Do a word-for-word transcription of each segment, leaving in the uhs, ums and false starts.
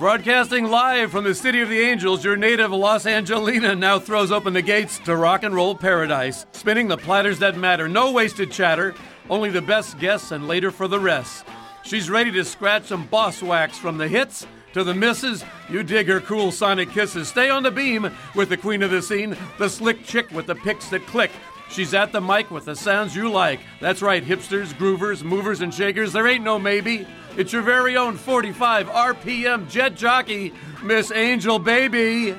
Broadcasting live from the City of the Angels, your native Los Angelina now throws open the gates to rock and roll paradise, spinning the platters that matter. No wasted chatter, only the best guests and later for the rest. She's ready to scratch some boss wax from the hits to the misses. You dig her cool sonic kisses. Stay on the beam with the queen of the scene, the slick chick with the picks that click. She's at the mic with the sounds you like. That's right, hipsters, groovers, movers, and shakers. There ain't no maybe. It's your very own forty-five R P M jet jockey, Miss Angel Baby.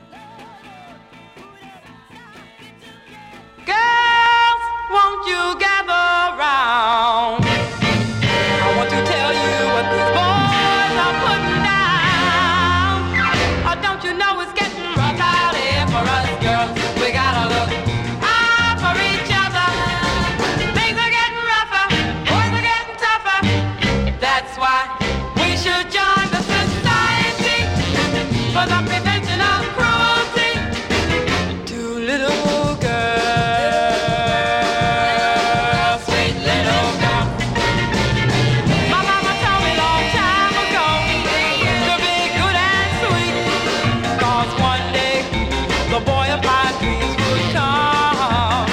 Girls, won't you gather round? I want to tell you what these boys are putting down. Oh, don't you know it's getting rough out here for us girls? We gotta look out for each other. Things are getting rougher, boys are getting tougher. That's why we should join the society for the prevention of cruelty to little girls, sweet little girls. My mama told me long time ago to be good and sweet, 'cause one day the boy of my dreams would come.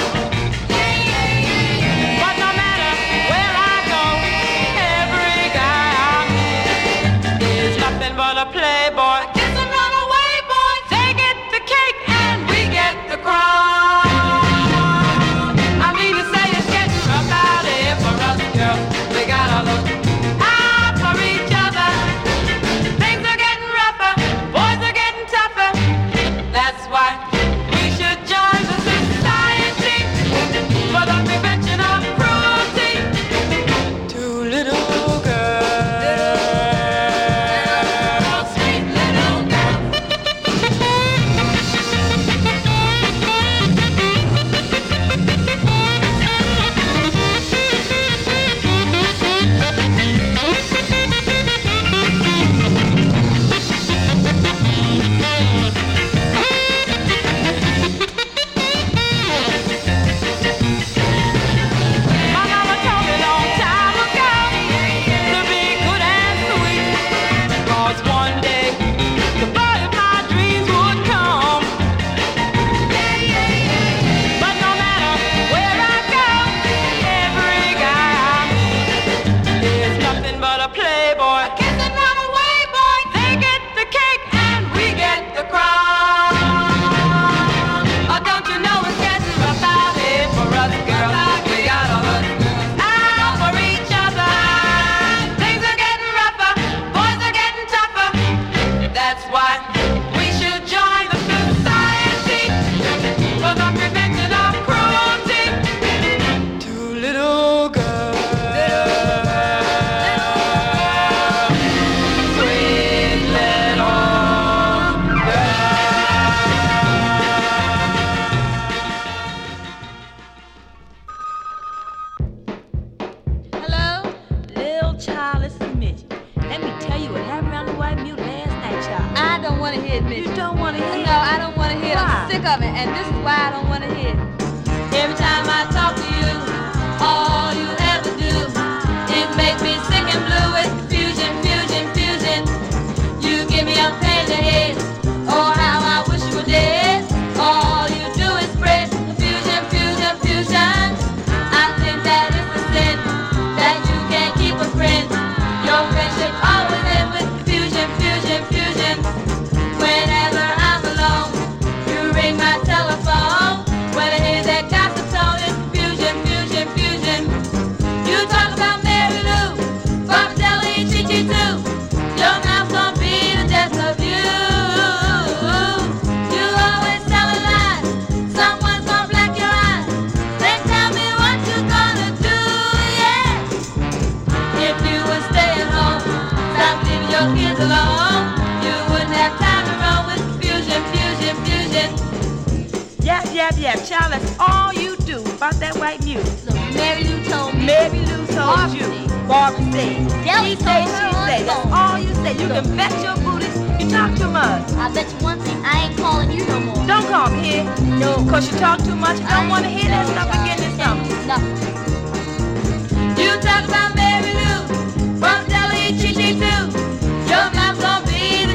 But no matter where I go, every guy I meet is nothing but a playboy. Kiss and run away, boy. They get the cake and we get the crown. I mean to say it's getting rough out here for us girls. We gotta look out for each other. Things are getting rougher, boys are getting tougher. That's why we should join the society for the prevention of cruelty to little girls, sweet little girls. My mama told me long time ago to be good and sweet, 'cause one day the boy of my dreams would come. But no matter where I go, every guy I meet is nothing but a playboy. Kiss and run away, boy. They get the cake and we get the crown. Oh, don't you know it's getting rough out here for us girls? We gotta look out for each other. Things are getting rougher, boys are getting tougher. That's why we should join the society for the prevention of cruelty to little girls, sweet little Hello? Lil child, this is Mitch. Let me tell you what happened around the White Mute last night, child. I don't want to hear it, Mitch. You don't want to hear No, I don't want to hear it. Why? I'm sick of it, and this is why I don't want to hear it. Every time I talk to you, all you ever do is make me sick and blue with confusion, fusion, fusion. You give me a pain in the head. Oh, how I wish you were dead. All you do is spread confusion, fusion, fusion. I think that it's a sin that you can't keep a friend. Your friendship always ends with confusion, fusion, fusion. Whenever I'm alone, you ring my telephone. When I hear that gossip tone, it's confusion, fusion, fusion. You talk about Mary Lou, Barbara Deli, and Chi-Chi too. Your mouth's gonna be the death of you. You always telling lies. Someone's gonna black your eyes. Then tell me what you gonna do, yeah. If you would stay at home, stop leaving your kids alone, you wouldn't have time to run with confusion, fusion, fusion. Yap, yap, yap, child, that's all you do about that White Mute. Look, Mary Lou told me. Mary Lou told Barbara you. said. Barbara said. Deli He told said, her she on said. the That's phone. all you say. You can bet your booty you talk too much. I bet you one thing, I ain't calling you no more. Don't call me here. No. Because you talk too much. I don't want to hear that stuff again this summer. Nothing. You talk about Mary Lou, from Deli, Chi-Chi too. Your mouth's gonna be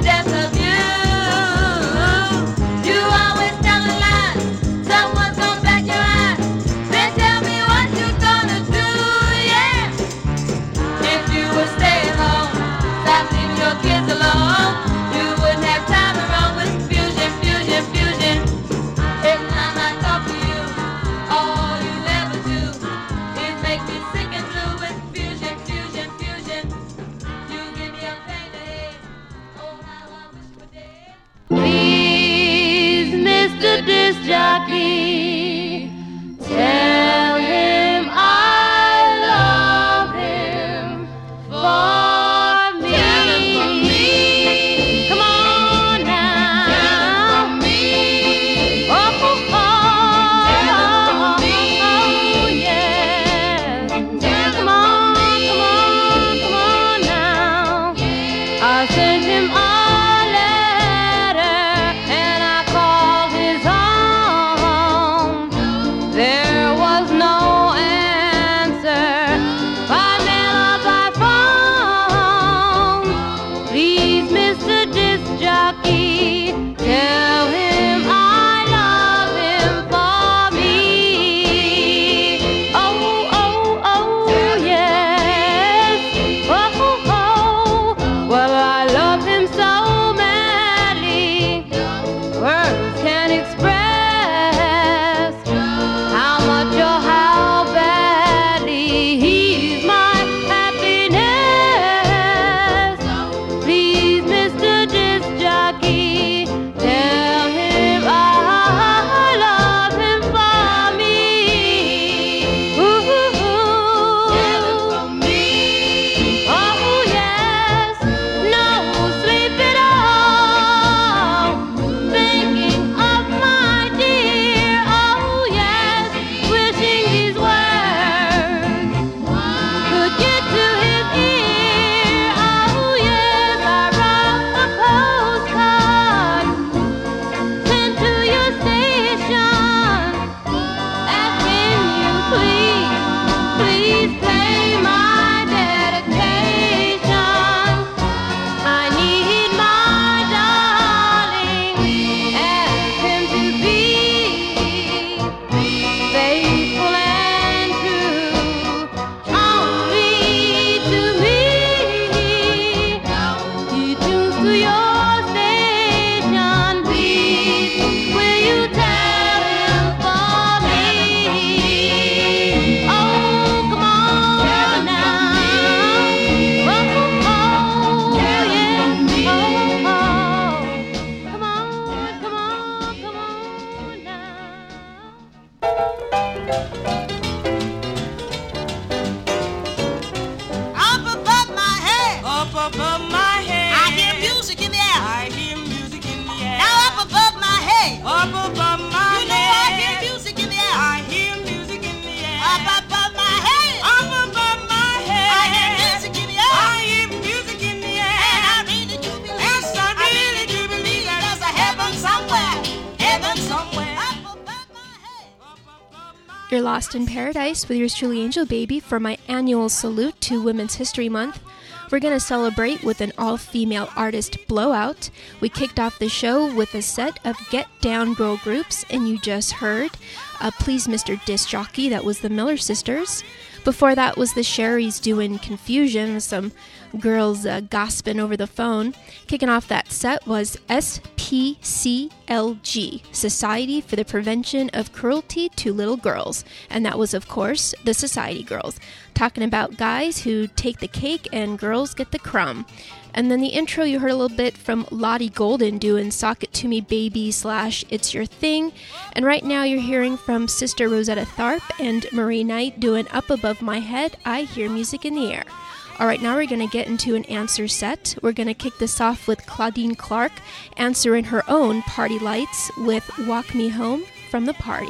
You're lost in paradise with yours truly, Angel Baby, for my annual salute to Women's History Month. We're going to celebrate with an all-female artist blowout. We kicked off the show with a set of Get Down girl groups, and you just heard uh, Please Mister Disc Jockey, that was the Miller Sisters. Before that was the Sherrys doing Confusion, some girls uh, gossiping over the phone. Kicking off that set was S P C L G, Society for the Prevention of Cruelty to Little Girls. And that was, of course, the Society Girls, talking about guys who take the cake and girls get the crumb. And then the intro, you heard a little bit from Lottie Golden doing Sock It To Me Baby slash It's Your Thing. And right now you're hearing from Sister Rosetta Tharpe and Marie Knight doing Up Above My Head, I Hear Music in the Air. All right, now we're going to get into an answer set. We're going to kick this off with Claudine Clark answering her own Party Lights with Walk Me Home from the Party.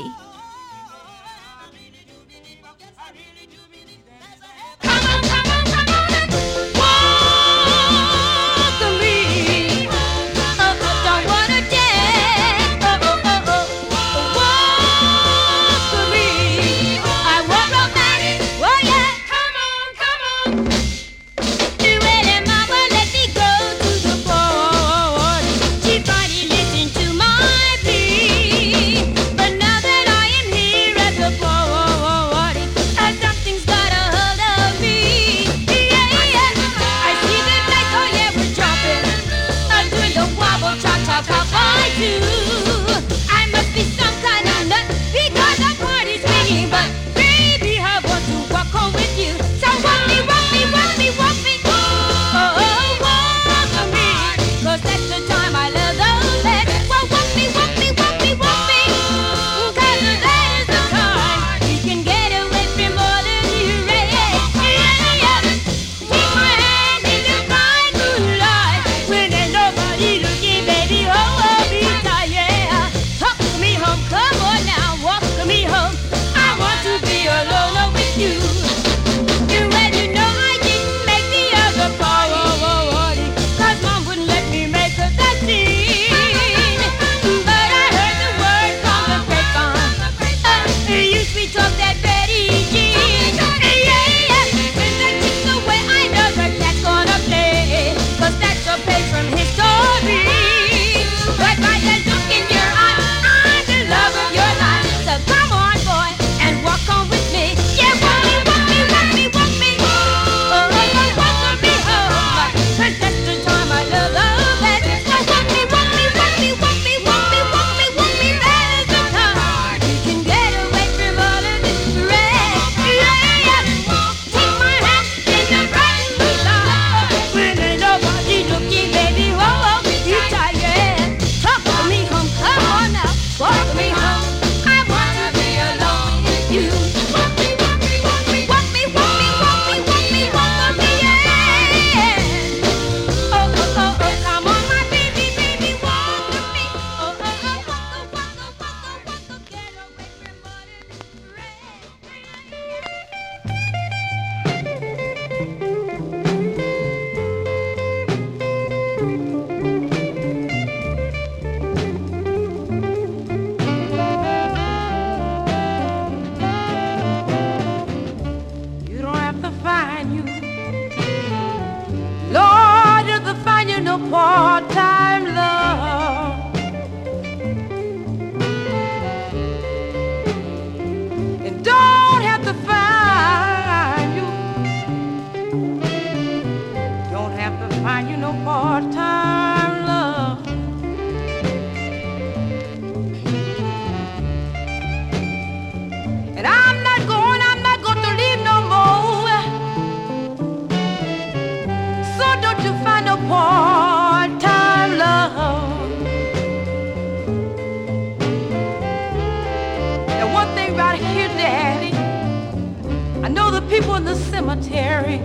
Cemetery,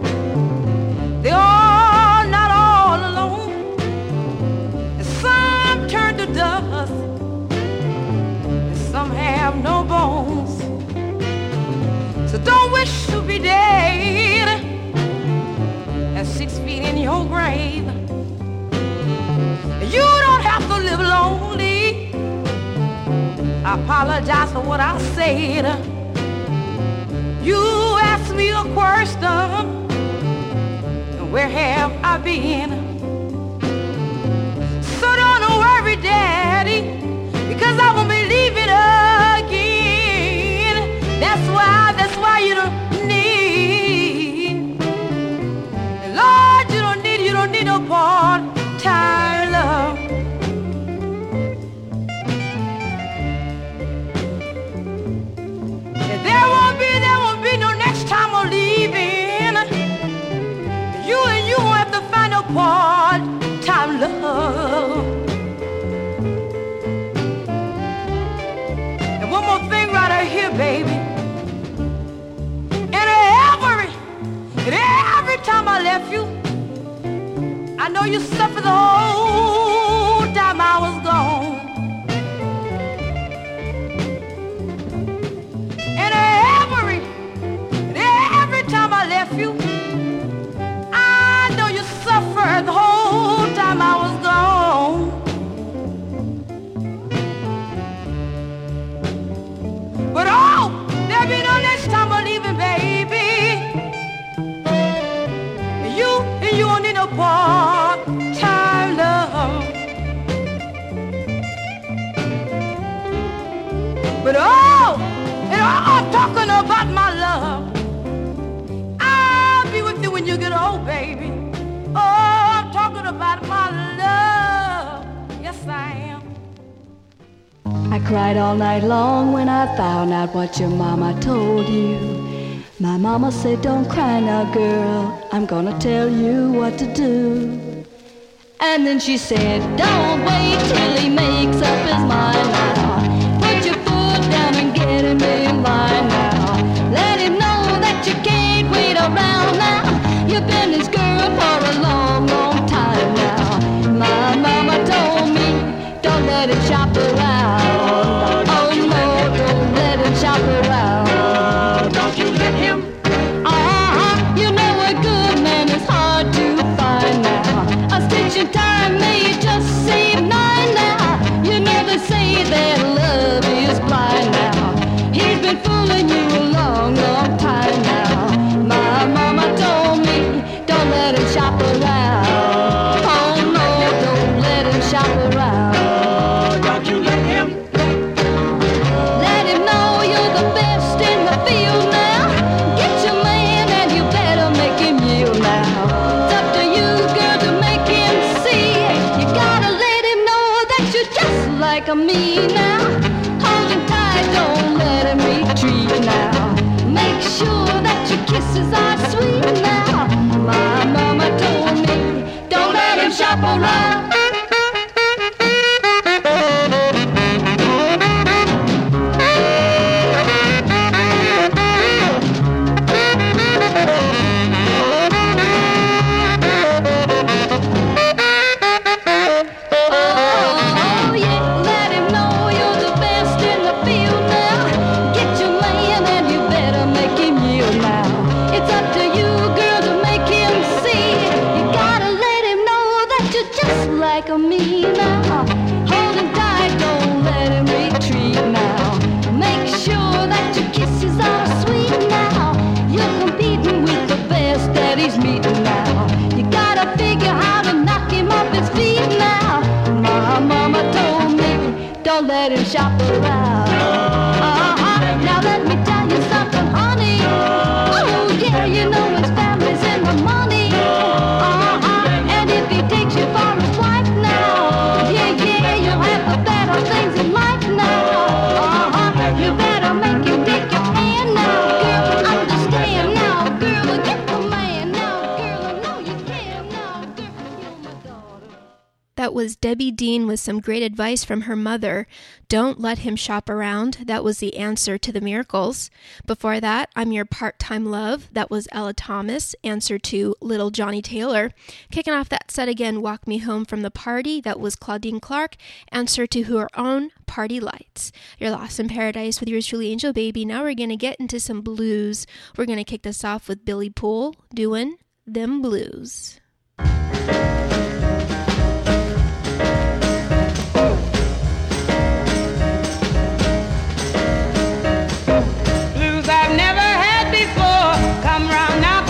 they're all not all alone, and some turn to dust, and some have no bones. So don't wish to be dead and six feet in your grave. You don't have to live lonely. I apologize for what I said. question, where have I been? So don't worry, Daddy, because I won't be leaving again. That's why, that's why you don't need, Lord, you don't need, you don't need no part-time love. There won't be, there won't be no next time I'm leaving. You and you won't have to find no part-time love. And one more thing right here, baby. And every, and every time I left you, I know you suffered the whole time I was gone. And every, and every time I left you, I know you suffered the whole time I was gone. But oh, there'll be no next time I'm leaving, baby. And you, and you won't need no part-time love. But oh, and I'm talking about my love. I'll be with you when you get old, baby. Oh, I'm talking about my love. Yes, I am. I cried all night long when I found out what your mama told you. My mama said, don't cry now, girl, I'm gonna tell you what to do. And then she said, don't wait till he makes up his mind now. Put your foot down and get him in line now. Let him know that you can't wait around now. You've been his girl for a long, long time now. My mama told me, don't let him shop around. Oh no, don't let him shop around. Don't you let him. Uh-huh, you know a good man is hard to find now. A stitch in time may just save nine now. You know they say that love is blind now. He's been fooling you a long, long time now. My mama told me, don't let him shop around. Oh no, don't let him shop around. Don't you let him. Let him know you're the best in the field now. Get your man and you better make him yield now. It's up to you, girl, to make him see. You gotta let him know that you're just like me now. Hold him tight, don't let him retreat now. Make sure that your kisses are sweet now. My mama told me, don't let him shop around. Oh yeah, let him know you're the best in the field now. Get your man and you better make him yield now. It's up to you, girl, to make him see. You gotta let him know that you're just like me now. Hold him tight, don't let him retreat now. Make sure that your kisses are sweet now. You're competing with the best that he's meeting now. You gotta figure how to knock him off his feet now. My mama told me, don't let him shop around. Uh-huh. Now let me tell you something, honey. Oh yeah, you know his family's in the money. Uh-huh. And if he takes you for his wife now, yeah, yeah, you'll have the better things in life now. Uh-huh. You better make him take your hand now, girl. Understand now, girl. Get the man now, girl. I know you can now, girl. You're my daughter. That was Debbie Dean with some great advice from her mother. Don't let him shop around. That was the answer to the Miracles. Before that, I'm Your Part-Time Love. That was Ella Thomas, answer to Little Johnny Taylor. Kicking off that set again, Walk Me Home from the Party. That was Claudine Clark, answer to her own Party Lights. You're Lost in Paradise with yours truly, Angel Baby. Now we're going to get into some blues. We're going to kick this off with Billy Poole doing Them Blues. Blues I've never had before come round now.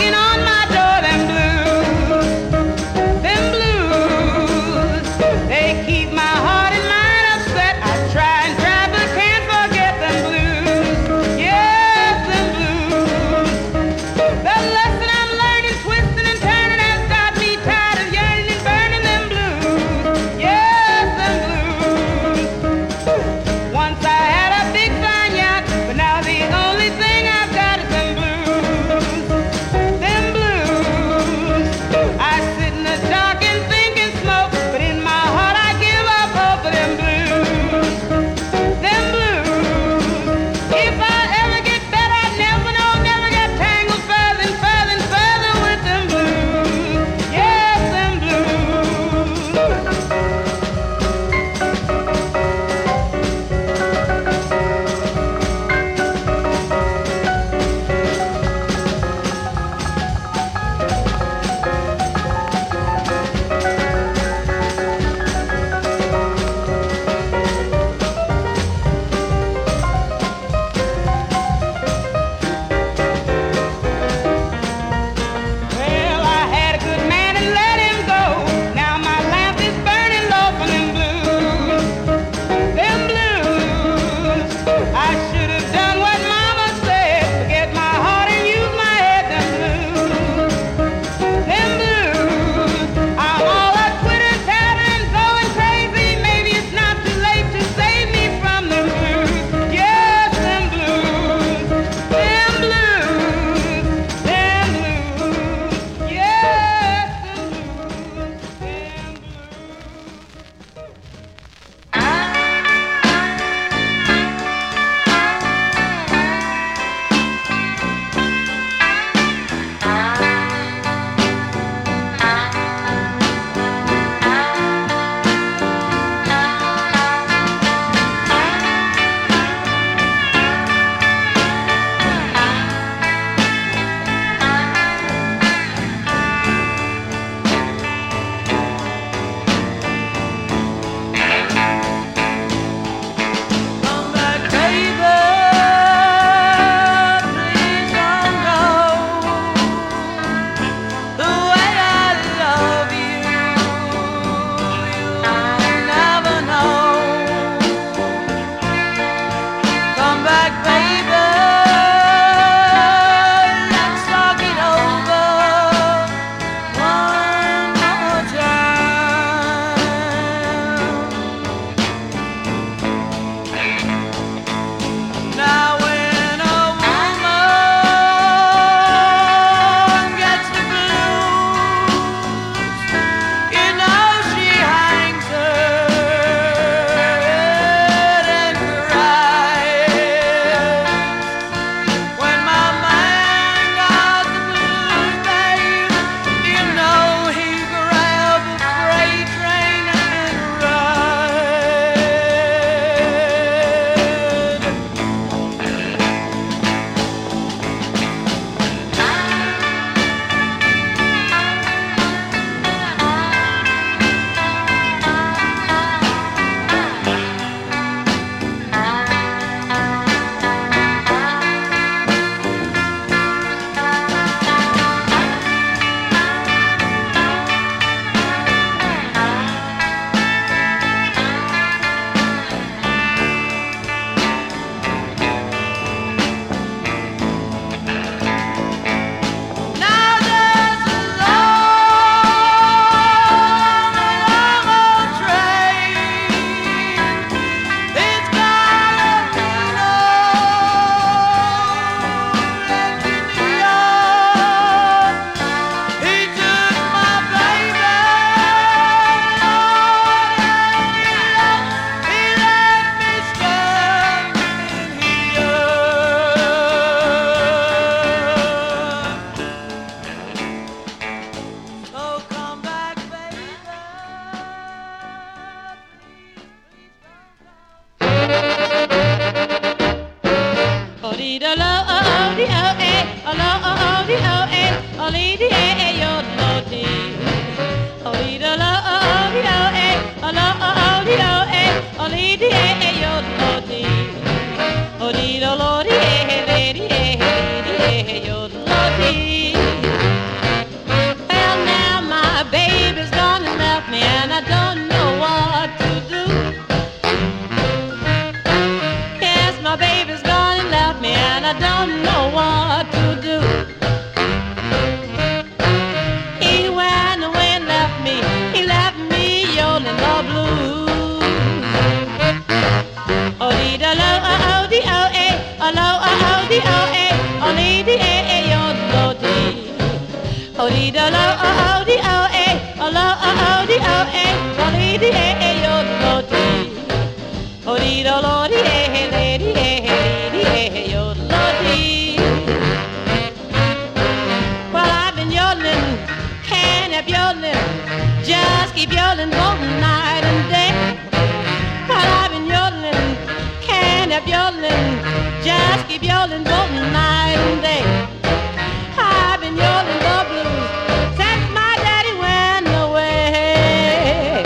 Oh dee da lo oh oh dee oh eh, oh lo oh oh dee oh eh, oh dee dee eh eh yo lo dee. Oh dee da lo dee eh eh lady eh eh dee eh eh yo lo dee. Well I've been yodeling, can't help yodeling, just keep yodeling both night and day. Well I've been yodeling, can't help yodeling, just keep yodeling both night and day. I've been yodeling the blues since my daddy went away.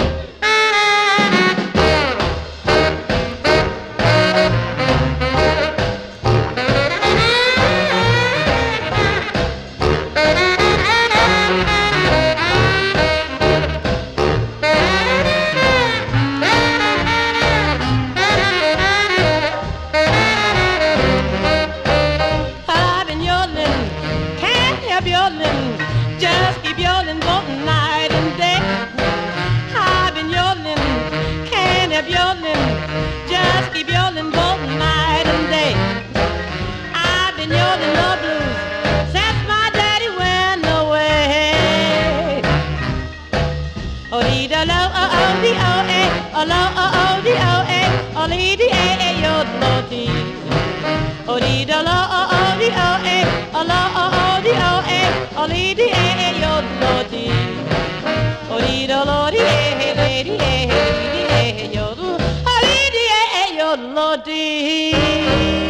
I've been yodeling, can't help yodeling, just keep yodeling both night and day. I've been yodeling, can't help yodeling, just keep yodeling both night and day. I've been yodeling the blues since my daddy went away. Oh dee da lo oh oh dee oh eh, oh lo oh oh dee oh eh, oh lee dee eh eh yo lo dee. Oh dee da lo oh oh dee oh eh, oh lo oh oh dee oh eh, oh lee dee eh eh yo lo dee. Oh dee da lo dee eh eh lady eh eh dee eh eh yo lo, oh lee dee eh eh yo lo dee.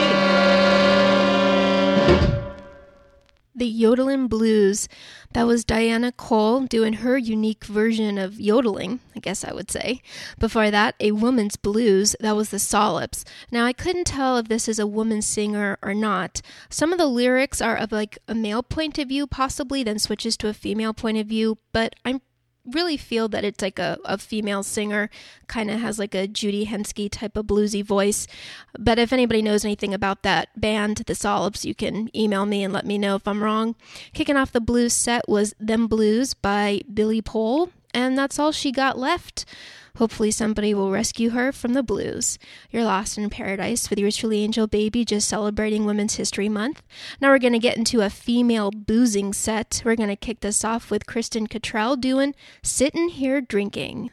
The Yodelin' Blues. That was Diana Cole doing her unique version of yodeling, I guess I would say. Before that, A Woman's Blues. That was the Solips. Now, I couldn't tell if this is a woman singer or not. Some of the lyrics are of like a male point of view, possibly, then switches to a female point of view, but I'm really feel that it's like a, a female singer, kind of has like a Judy Henske type of bluesy voice. But if anybody knows anything about that band, the Solips, you can email me and let me know if I'm wrong. Kicking off the blues set was Them Blues by Billy Pole, and that's all she got left. Hopefully somebody will rescue her from the blues. You're lost in paradise with yours truly, Angel Baby, just celebrating Women's History Month. Now we're going to get into a female boozing set. We're going to kick this off with Kristen Cottrell doing Sittin' Here Drinking.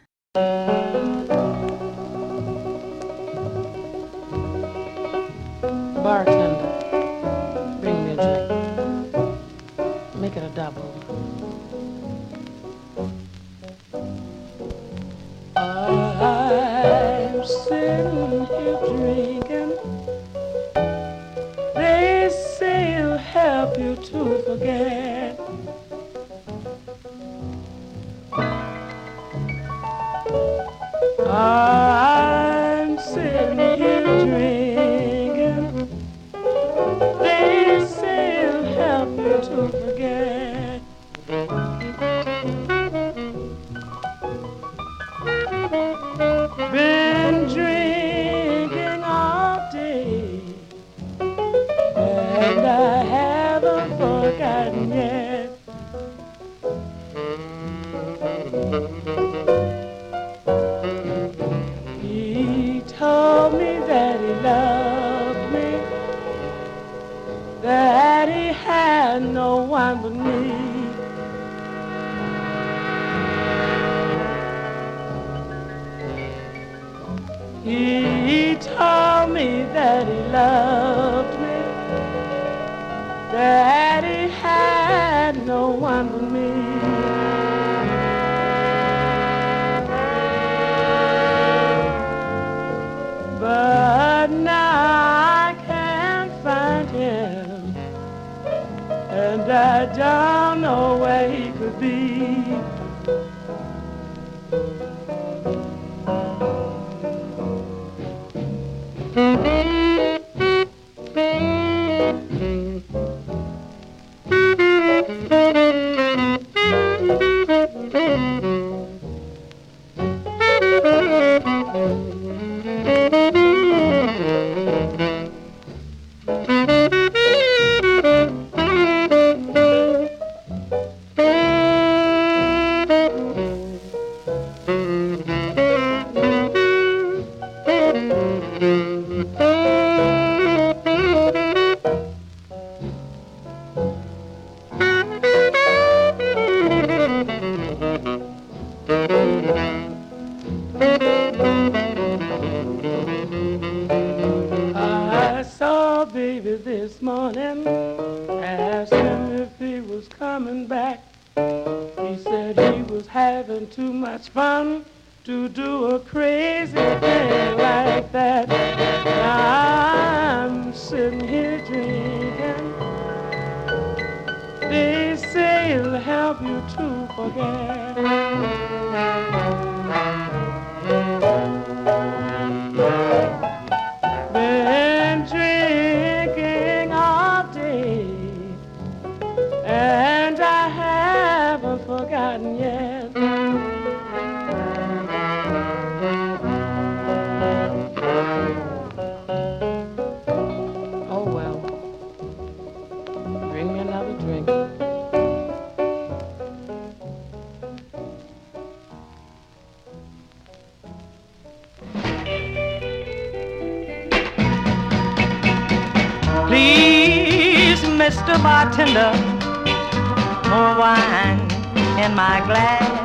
Bartender, bring me a drink. Make it a double. I'm sitting here drinking. They say it'll help you to forget. I'm sitting here drinking. They say it'll help you to forget. Been drinking all day, and I haven't forgotten yet. He told me that he loved me, that he had no one but me. He told me that he loved me, that he had no one but me. But now I can't find him, and I don't know where he could be. having too much fun to do a crazy thing like that. Now I'm sitting here drinking. They say it'll help you to forget. Been drinking all day, and I haven't forgotten yet. Oh well, bring me another drink. Please, Mister Bartender, more wine in my glass.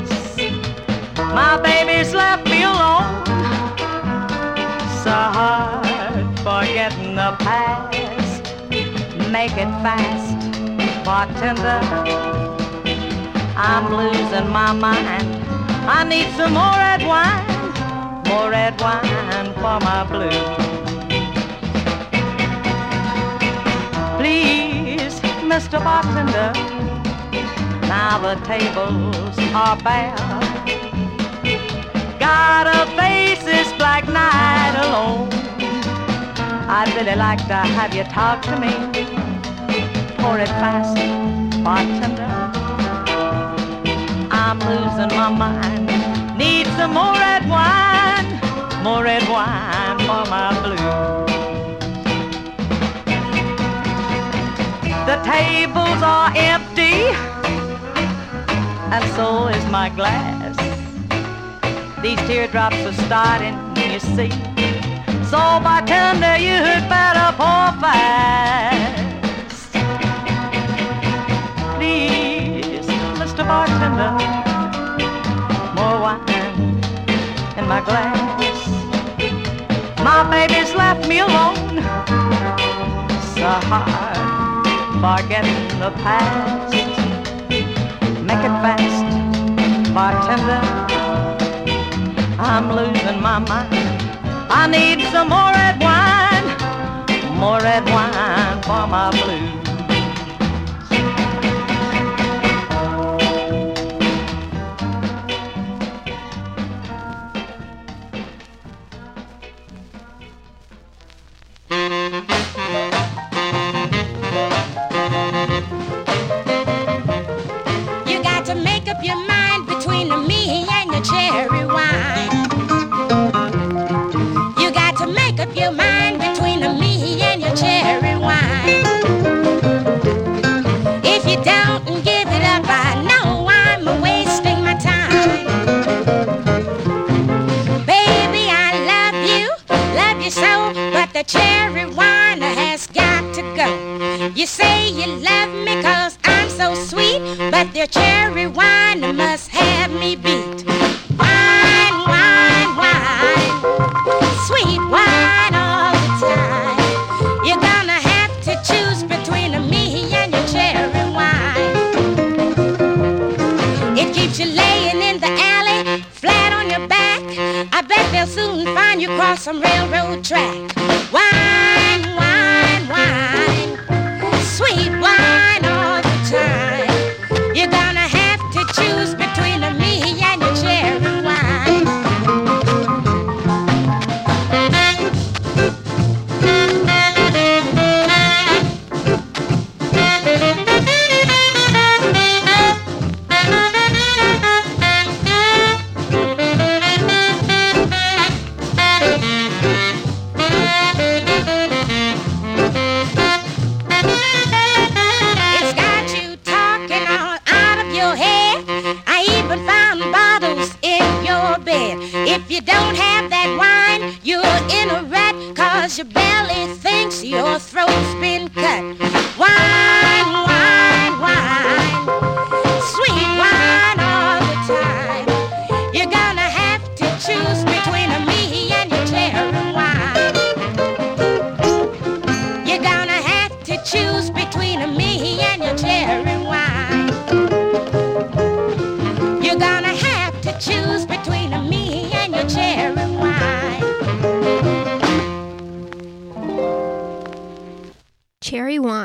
My baby's left me alone, so hard forgetting the past. Make it fast, bartender, I'm losing my mind. I need some more red wine, more red wine for my blues. Please, Mister Bartender, now the tables are bare. Got a face this black night alone. I'd really like to have you talk to me. Pour it fast, bartender, I'm losing my mind. Need some more red wine, more red wine for my blues. The tables are empty, and so is my glass. These teardrops are starting, you see. So bartender, you'd better pour fast. Please, Mister Bartender, more wine in my glass. My baby's left me alone, so hard forgetting the past. Make it fast, bartender, I'm losing my mind. I need some more red wine, more red wine for my blues. You got to make up your mind between me and your cherry wine. You got to make up your mind between me and your cherry wine. If you don't give it up, I know I'm wasting my time. Baby, I love you, love you so, but the cherry wine has got to go. You say you love me 'cause I'm so sweet, but the cherry wine must have me beat. Wine, wine, wine, sweet wine all the time. You're gonna have to choose between me and your cherry wine. It keeps you laying in the alley, flat on your back. I bet they'll soon find you cross some railroad track. Wine, wine, wine, sweet wine all the time. You're gonna have to choose between me and your cherry wine.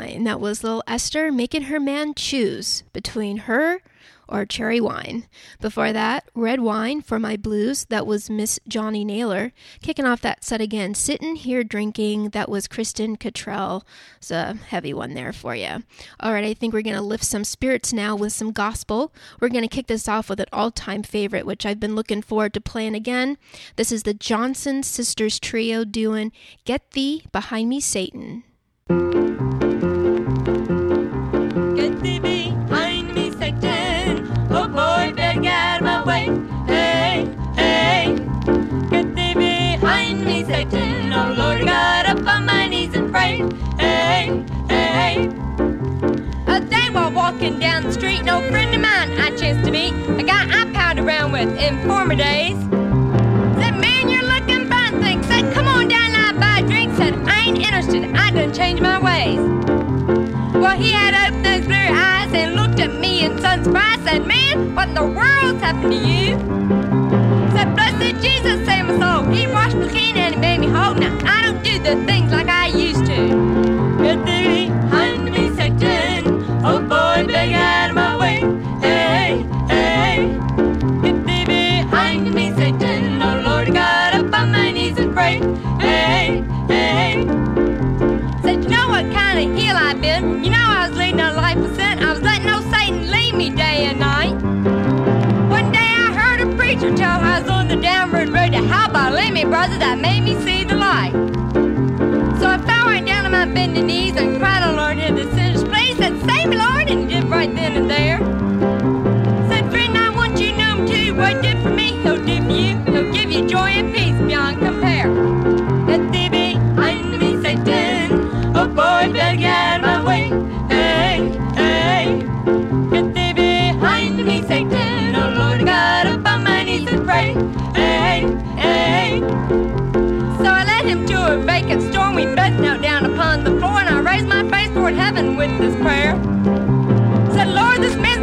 wine. That was little Esther making her man choose between her or cherry wine. Before that, red wine for my blues. That was Miss Johnny Naylor. Kicking off that set again, Sittin' Here Drinking. That was Kristen Cottrell. It's a heavy one there for you. All right, I think we're going to lift some spirits now with some gospel. We're going to kick this off with an all-time favorite, which I've been looking forward to playing again. This is the Johnson Sisters Trio doing Get Thee Behind Me, Satan. Get thee behind me, Satan. Oh boy, better get out of my way. Hey, hey. Get thee behind me, Satan. Oh Lord, I got up on my knees and prayed. Hey, hey. A day while walking down the street, no friend of mine I chanced to meet. A guy I palled around with in former days. Said, man, you're looking fine. Things said, come on down and I'll buy a drink. Said, I ain't interested. I done changed my ways. Well, he had opened those blue eyes and looked at me in some surprise. Said, man, what in the world's happened to you? Said, blessed Jesus, save my soul. He washed me clean and he made me whole. Now, I don't do the things like I used to. Get thee behind me, Satan. Oh, boy, beg out of my way. Hey, hey. Get thee behind me, Satan. Oh, Lord, I got up on my knees and prayed. Hey, hey. Said, you know what kind of heel I've been? You know I was leading a life of sin. I was letting old Satan lead me day and night. One day I heard a preacher tell I was on the downward road to hell. Believe me, brother, that made me see the light. So I fell right down on my bending knees and cried, oh Lord, in the sinner's place. Said, save me, Lord, and did right then and there. Said, friend, I want you to know him too. What he did for me, he'll do for you. He'll give you joy and peace beyond compare. Get thee behind me, Satan. Oh boy, better get out of my way. Hey, hey. Get thee behind me, Satan. Oh Lord, I got up on my knees and prayed. Hey, hey. So I led him to a vacant store. We both knelt down upon the floor, and I raised my face toward heaven with this prayer. Said, Lord, this man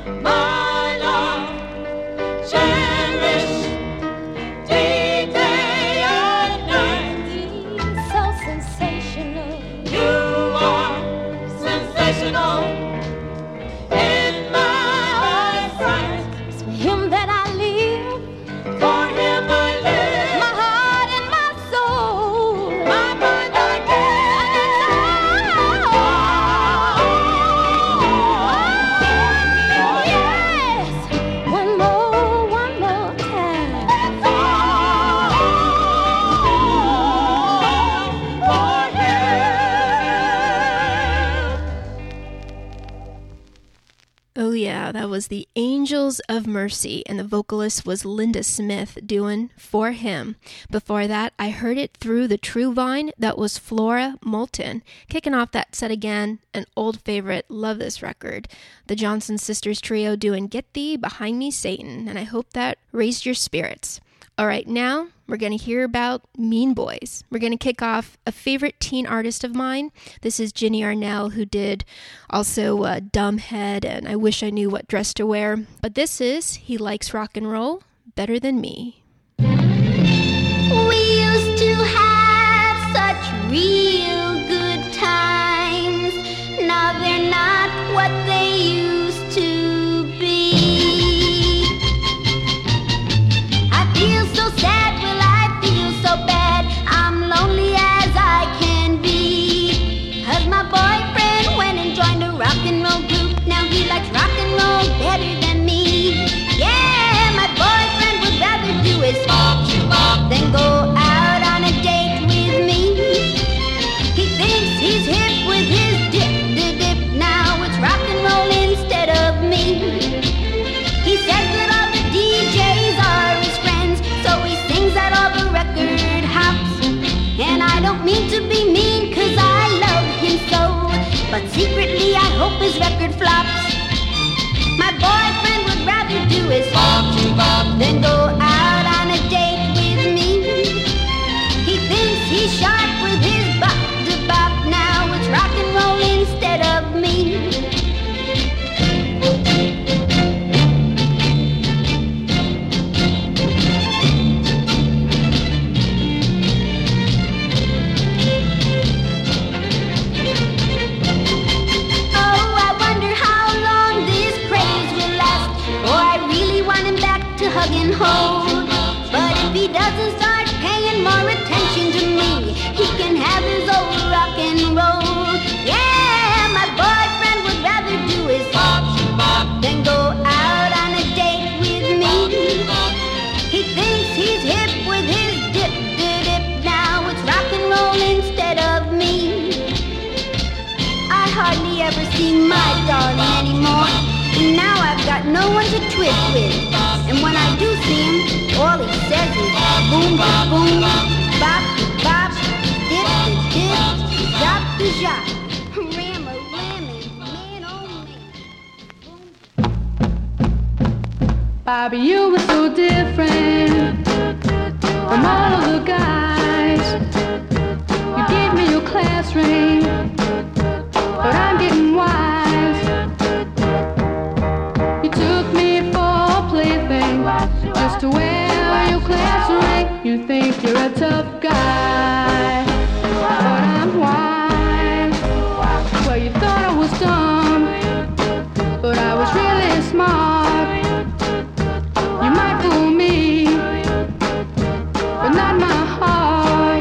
my love, cherish day, day and night. So sensational. You are sensational in my eyesight. It's for him that I live, For him I live, my heart and my soul. my mind I Oh, yes. One more, one more time. for him. Oh, yeah, that was the Angels of Mercy, and the vocalist was Linda Smith doing For Him. Before that, I heard it through the True Vine. That was Flora Moulton. Kicking off that set again, an old favorite, love this record. The Johnson Sisters Trio doing Get Thee Behind Me, Satan, and I hope that raised your spirits. All right, now we're going to hear about Mean Boys. We're going to kick off a favorite teen artist of mine. This is Ginny Arnell, who did also uh, Dumbhead and I Wish I Knew What Dress to Wear. But this is He Likes Rock and Roll Better Than Me. We used to have such real good times. Now they're not what they used to be. I feel so sad, well I feel so bad. I'm lonely as I can be. 'Cause my boyfriend went and joined a rock and roll group. Now he likes rock and roll better than me. Yeah, my boyfriend would rather do his than go out on a date with me. He thinks he's hip with his dip, dip, dip. Now it's rock and roll instead of me. He says that all the D Js are his friends, so he sings at all the record hops. And I don't mean to be mean, 'cause I love him so, but secretly I hope his record flops. My boyfriend would rather do his than go out on a date with me. He thinks he's sharp with his bop to bop. Now it's rock and roll instead of me. Oh, I wonder how long this craze will last. Or I really want him back to hug and hold. But if he doesn't start paying more attention to me, he can have his old rock and roll. Yeah, my boyfriend would rather do his than go out on a date with me. He thinks he's hip with his dip, dip, dip. Now it's rock and roll instead of me. I hardly ever see my darling anymore. And now I've got no one to twist with. And when I do see him, all he says is boom, boom, boom, bop, bop, dip, dip, zop, zop, ram, a ram, man, oh man. Bobby, you were so different from all of the guys. You gave me your class ring, but I'm getting wise. You took me for a plaything just to wear your class ring. You think you're a tough guy, but I'm wise. Well, you thought I was dumb, but I was really smart. You might fool me, but not my heart.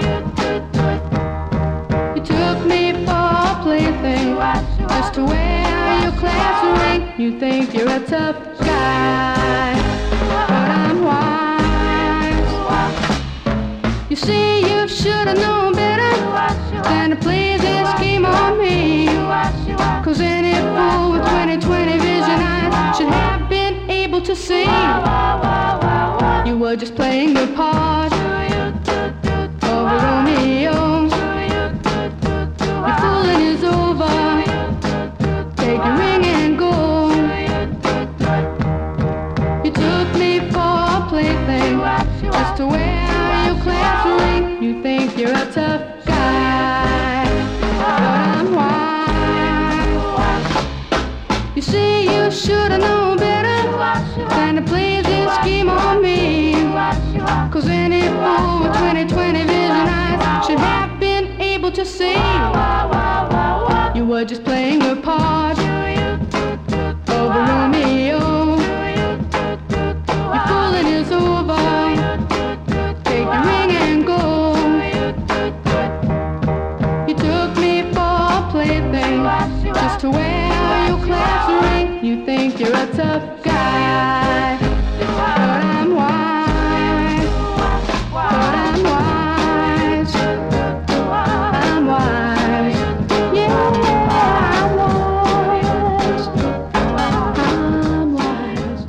You took me for a plaything just to wear your class ring. You think you're a tough guy, but I'm wise. You see, you should have known better than to play this game on me. 'Cause any fool with twenty twenty vision eyes should have been able to see you were just playing your part of a Romeo. Your fooling is over. Take your ring and go. You took me for a plaything just to wear your class ring. You think you're a tough guy, but I'm wise. You see, you should have known better trying to play this scheme on me. Cause any fool with twenty twenty vision eyes should have been able to see you were just playing a part of Romeo. Your fooling is over. Take your ring and go. You took me for a plaything just to wear your class ring. You think you're a tough guy, but I'm wise. But I'm wise. I'm wise. Yeah, I'm wise. I'm wise.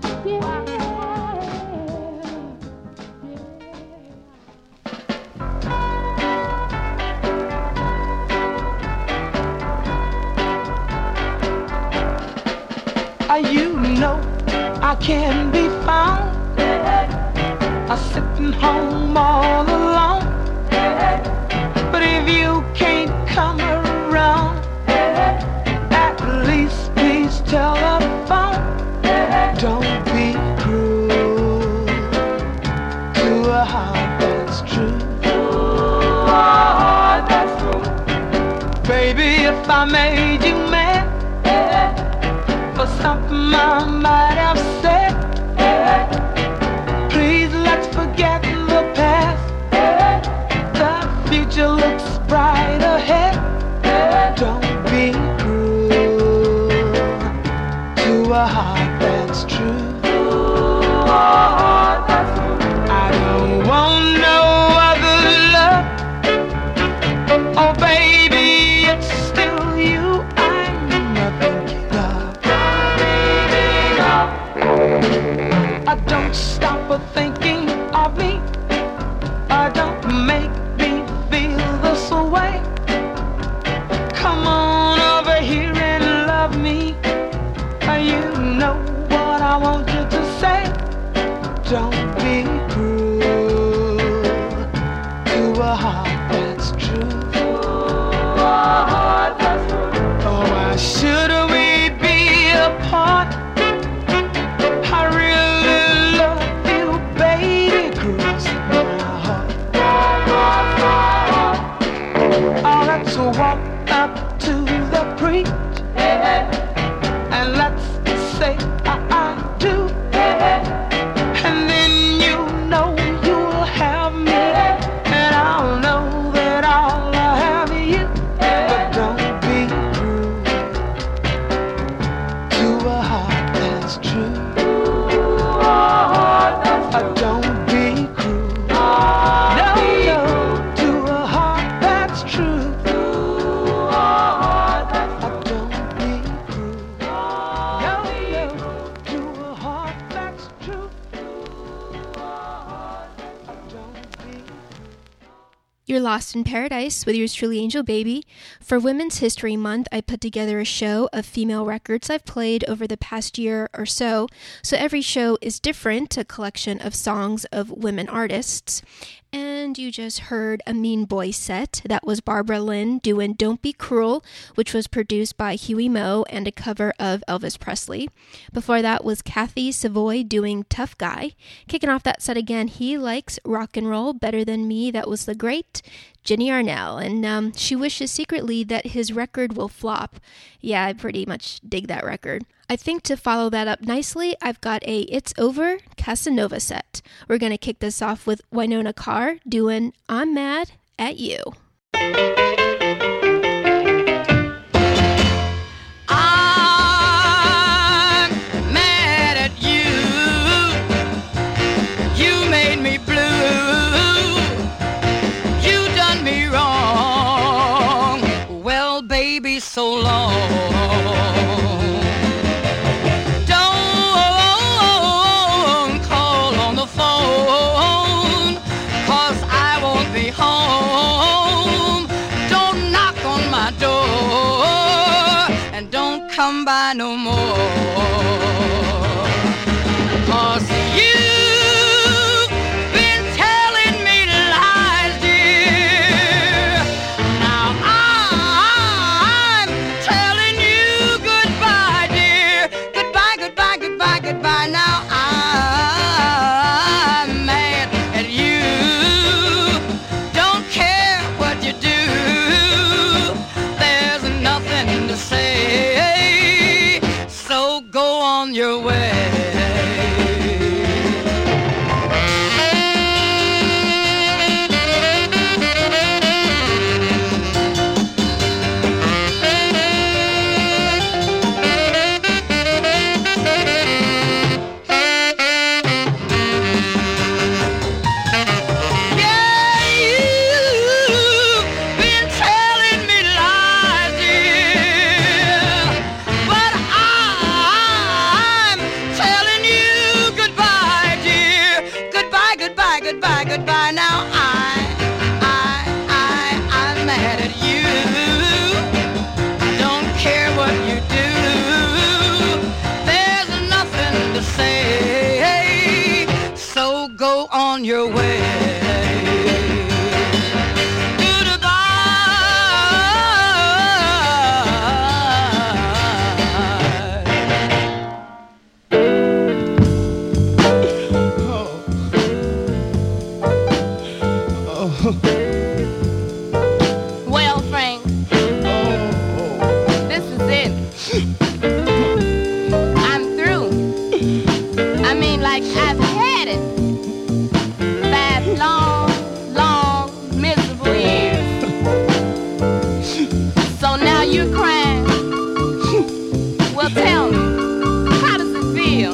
Uh, you know I can be found uh, sitting home all alone. But if you can't come around, at least please telephone. Don't be cruel to a heart that's true. To a heart that's true. Baby, if I made you mad for something I might have said, please let's forget the past. The future looks bright ahead. Don't be cruel to a heart that's true. To a heart that's true. I don't want no other love. Oh baby, it's still you I'm nothing love. I don't stop for thinking of me. I don't make me feel this way. Come on over here and love me. You know what I want you to say. Don't be cruel to a heart that's true. To a heart that's true. Oh, why should we be apart? I really love you, baby. Cross my heart. Oh, let's walk up to the preach and let's say I, I do. And then you know you'll have me, and I'll know that I'll have you. But don't be cruel to a heart that's true. Uh, don't be cruel. No, no, to a heart that's true. Uh, don't be cruel. No, no, to a heart that's true. Uh, don't be You're Lost in Paradise with yours truly, Angel Baby. For Women's History Month, I put together a show of female records I've played over the past year or so. So every show is different, a collection of songs of women artists. And you just heard a Mean Boy set. That was Barbara Lynn doing Don't Be Cruel, which was produced by Huey Moe and a cover of Elvis Presley. Before that was Kathy Savoy doing Tough Guy. Kicking off that set again, He Likes Rock and Roll Better Than Me. That was the great Jenny Arnell. And um, she wishes secretly that his record will flop. Yeah, I pretty much dig that record. I think to follow that up nicely, I've got a It's Over Casanova set. We're going to kick this off with Winona Carr doing I'm Mad at You. I'm mad at you. You made me blue. You done me wrong. Well, baby, so long. Don't call on the phone, 'cause I won't be home. Don't knock on my door, and don't come by no more. 'Cause you've been telling me lies, dear. Now I'm telling you goodbye, dear. Goodbye, goodbye, goodbye, goodbye. Now I'm to say. So go on your way. Well, Frank, this is it. I'm through. I mean, like, I've had it. That long, long, miserable years. So now you're crying. Well, tell me, how does it feel?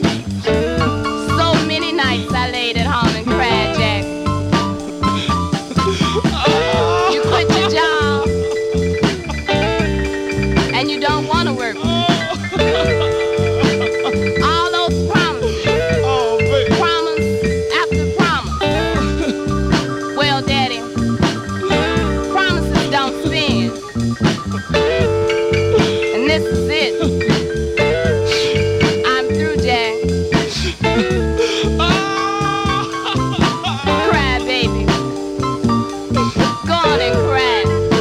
So many nights I laid at home and cried, Jack. You quit your job, and you don't want to work. All those promises, promise after promise. Well, Daddy, promises don't spin. And this is it. I'm through, Jack. Cry, baby. Go on and cry.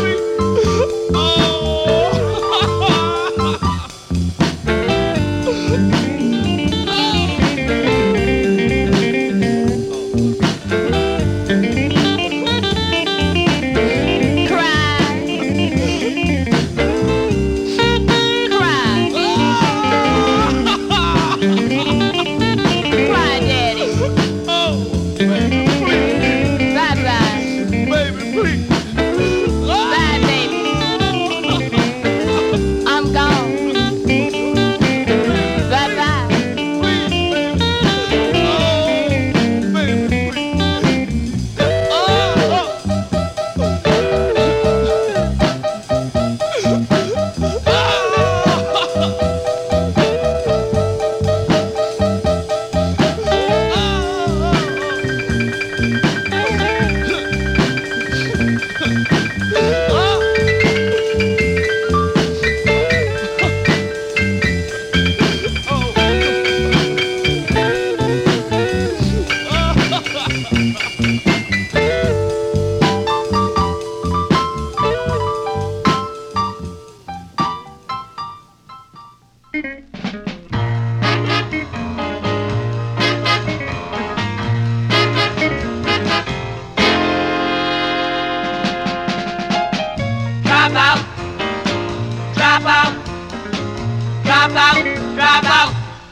Drop out, drop out, drop out, drop out.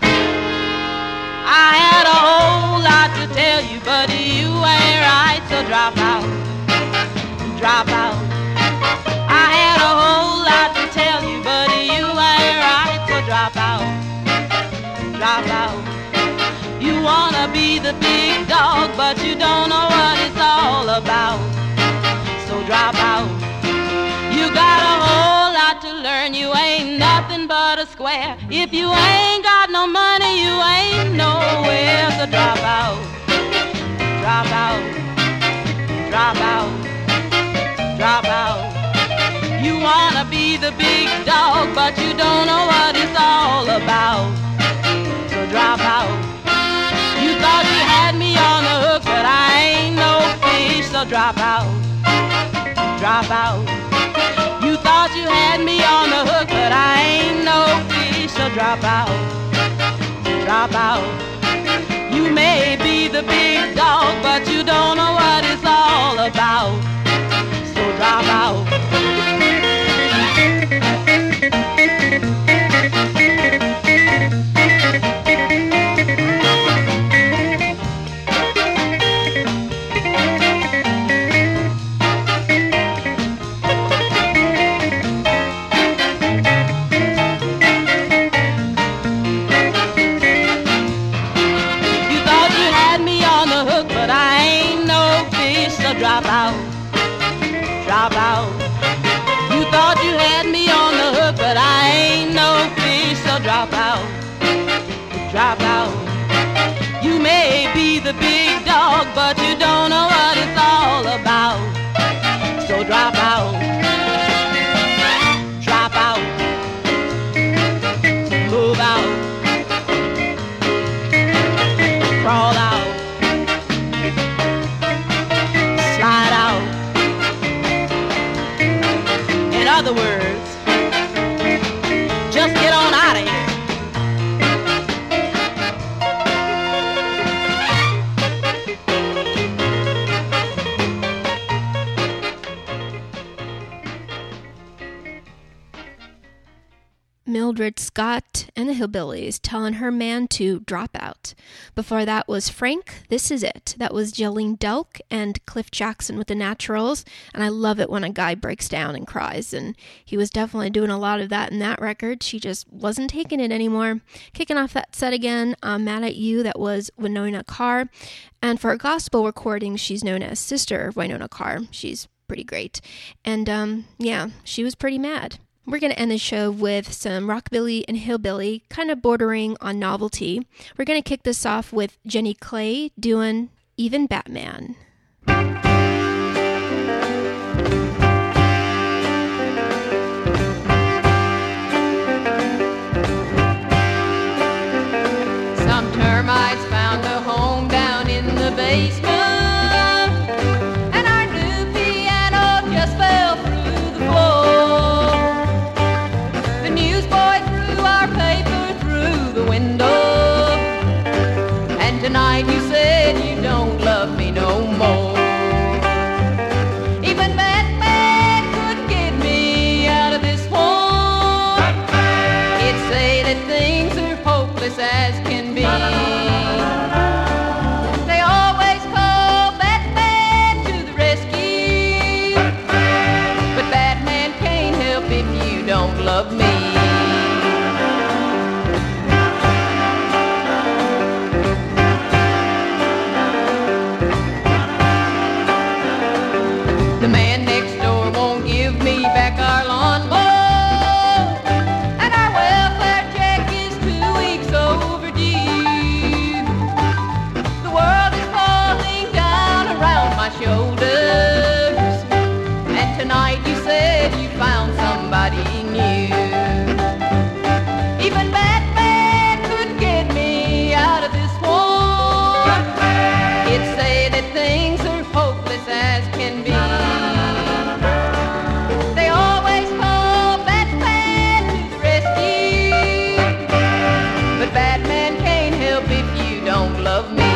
I had a whole lot to tell you, but you ain't right, so drop out, drop out. I had a whole lot to tell you, but you ain't right, so drop out, drop out. You wanna be the big dog, but you don't know what it's all about, so drop out. You got a whole lot to learn, you ain't nothing but a square. If you ain't got no money, you ain't nowhere, so drop out, drop out, drop out, drop out. You wanna be the big dog, but you don't know what it's all about, so drop out. You thought you had me on the hook, but I ain't no fish, so drop out, drop out. You thought you had me on the hook, but I ain't no fish, so drop out, drop out. You may be the big dog, but you don't know what it's all about, so drop out. Drop out, drop out. You thought you had me on the hook, but I ain't no fish, so drop out, drop out. You may be the big dog, but you don't know what it's all about, so drop out, drop out, move out, Mildred Scott and the Hillbillies, telling her man to drop out. Before that was Frank, This Is It. That was Jolene Delk and Cliff Jackson with the Naturals, and I love it when a guy breaks down and cries, and he was definitely doing a lot of that in that record. She just wasn't taking it anymore. Kicking off that set again, I'm Mad at You, that was Winona Carr, and for her gospel recording, she's known as Sister Winona Carr. She's pretty great, and um, yeah, she was pretty mad. We're going to end the show with some rockabilly and hillbilly, kind of bordering on novelty. We're going to kick this off with Jenny Clay doing Even Batman. Some termites found a home down in the basement, and our new piano just fell through the floor. The newsboy threw our paper through the window, and tonight you said you don't love me no more. Even Batman couldn't get me out of this home. He'd say that things are hopeless as can be. They always call Batman to the rescue, but Batman can't help if you don't love me. The man next door won't give me back our lawnmower, and our welfare check is two weeks overdue. The world is falling down around my shoulders, and tonight you said you found somebody new. Even Batman couldn't get me out of this war. He'd say that things are hopeless as can be. They always call Batman to the rescue, but Batman can't help if you don't love me.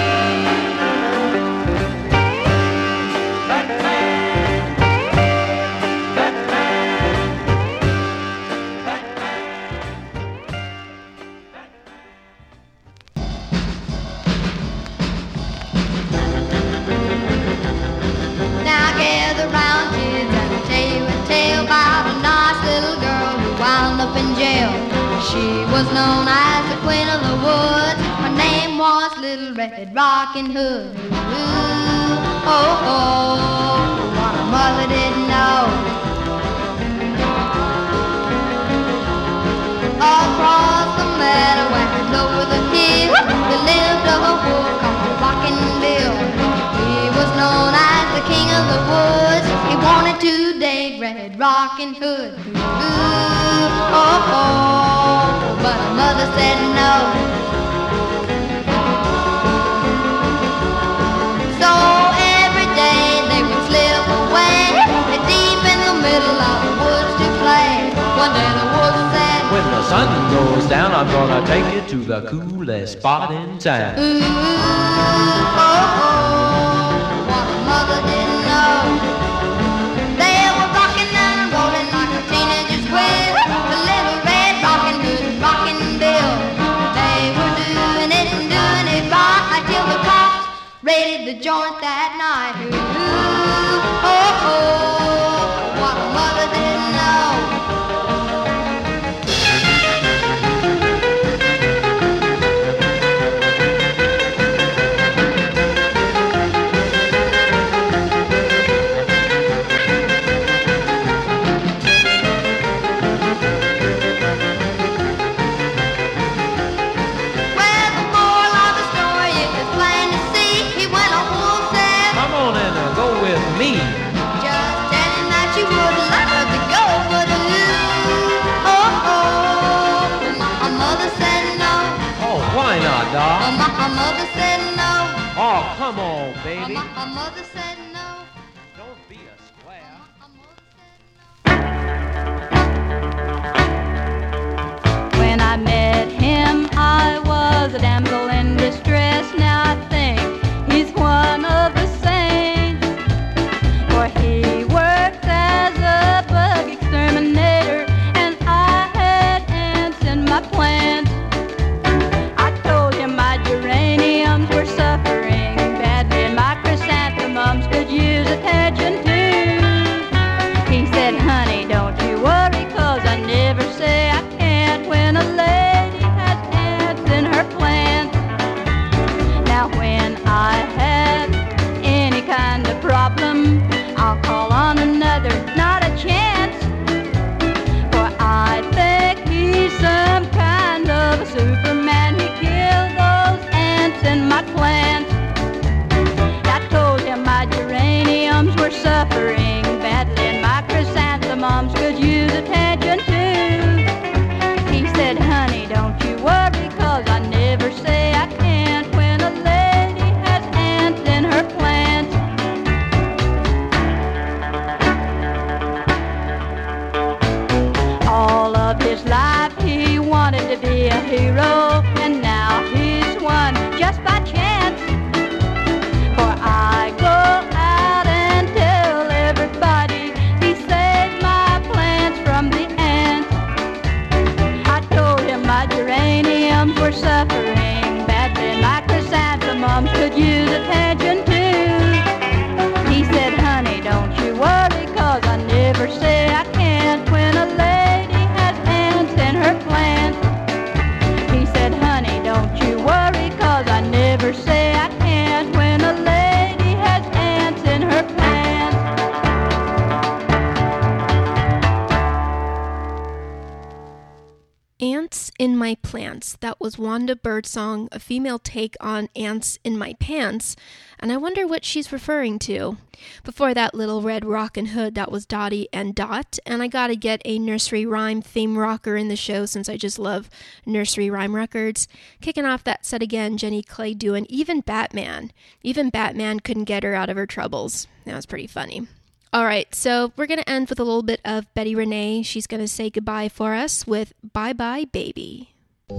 Now gather round, kids, and I'll tell you a tale about a nice little girl who wound up in jail. She was known as the Queen of the Woods. Her name was Little Red Rockin' Hood. Ooh, oh, oh, what her mother didn't know. Across the meadow and over the hill, there lived a wolf called Rockin' Bill. He was known as the King of the Woods. He wanted to date Red Rockin' Hood. Ooh, oh, oh, but her mother said no. So every day they would slip away, deep in the middle of the woods to play. One day the wolf said, when the sun goes down, I'm gonna take you to the coolest spot in town. ooh, oh, oh, what her mother didn't know. They were rocking and rolling like a teenager's will. The Little Red Rockin' Hood, Rockin' Bill. They were doing it and doing it right till the cops raided the joint that night. Ooh, oh, oh, what her mother didn't know. Well, the moral of the story is plain to see. He went a wolf said, Come on and uh, go with me. just tell him that you would love to go, but ooh, oh, oh, my mother said no. Oh, why not, Oh, Doc? my mother said no. Oh, come on, Oh, baby. my mother said no. Don't be a square. My mother said no. When I met him, I was a damsel in distress. Now I think he's one of the saints, for he works as a bug exterminator, and I had ants in my plants. I told him my geraniums were suffering badly and my chrysanthemums could use attention too. He said, honey, don't you worry, 'cause I never say I can't when a lady has ants in her plants. All of his life he wanted to be a hero, and now he's one just by chance. For I go out and tell everybody he saved my plants from the ants. I told him my geraniums were suffering badly, my chrysanthemums could use attention too. He said, honey, don't you worry, 'cause I never say I can't when a lady has ants in her plants. He said, honey, don't you worry, 'cause I never say I can't when a lady has ants in her plants. Ants in My Plants. That was Wanda Birdsong, a female take on Ants in My Pants, and I wonder what she's referring to. Before that, Little Red Rockin' Hood, that was Dottie and Dot, and I gotta get a nursery rhyme theme rocker in the show since I just love nursery rhyme records. Kicking off that set again, Jenny Clay doing Even Batman. Even Batman couldn't get her out of her troubles. That was pretty funny. All right, so we're going to end with a little bit of Betty Renee. She's going to say goodbye for us with Bye Bye Baby.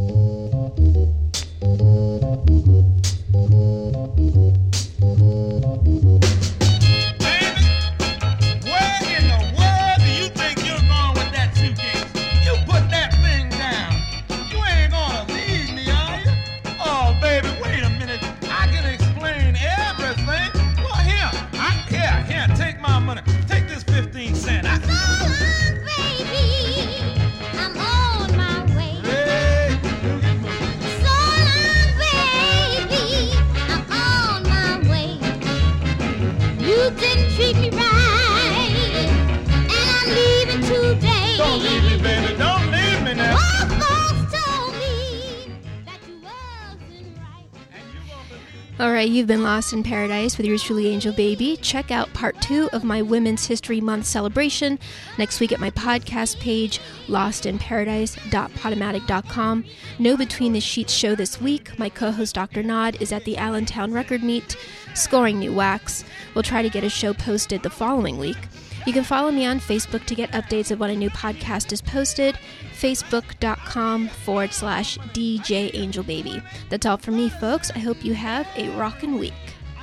Alright, you've been lost in paradise with yours truly, Angel Baby. Check out part two of my Women's History Month celebration next week at my podcast page, lost in paradise dot podomatic dot com. No Between the Sheets show this week. My co-host Doctor Nod is at the Allentown Record Meet, scoring new wax. We'll try to get a show posted the following week. You can follow me on Facebook to get updates of when a new podcast is posted, facebook.com forward slash DJ Angel Baby. That's all from me, folks. I hope you have a rockin' week.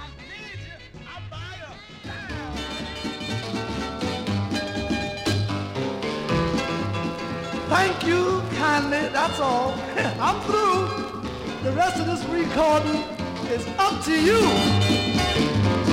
Thank you kindly, that's all. I'm through. The rest of this recording is up to you.